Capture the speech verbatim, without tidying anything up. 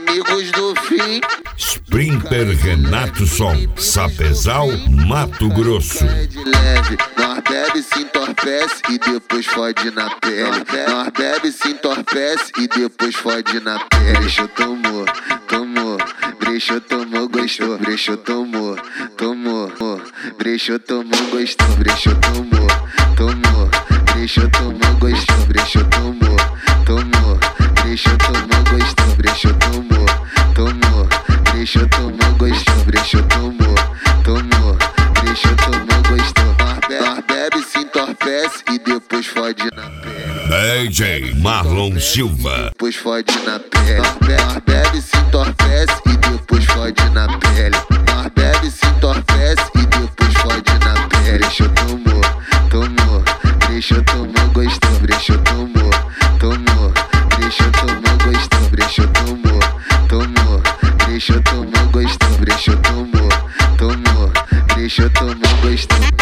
amigos do fim. Sprinter Renato Som, Sapezal, Mato Grosso. De leve, nós bebe, se entorpece e depois fode na pele. Nós bebe, se entorpece e depois fode na pele. Brechou, tomou, tomou, brechou, tomou, gostou. Brechou, tomou, tomou, brechou, tomou, gostou. Brechou, tomou, tomou, brechou, tomou, gostou. Brechou, tomou, tomou, brechou, tomou, gostou. Brechou, tomou, tomou, brechou, tomou, gostou. Brechou, tomou, tomou, brechou, tomou, gostou. Nós bebe, se entorpece e depois fode na pele. D J Marlon Silva. Depois fode na pele. Nós bebe, se entorpece e depois fode na pele. Nós bebe, se entorpece e depois fode na pele. Brechou, tomou, tomou, brechou, tomou, gostou. Brechou, tomou, tomou, brechou, tomou, gostou. Brechou, tomou, tomou, brechou, tomou, gostou. Brechou, tomou, tomou, brechou, tomou, gostou.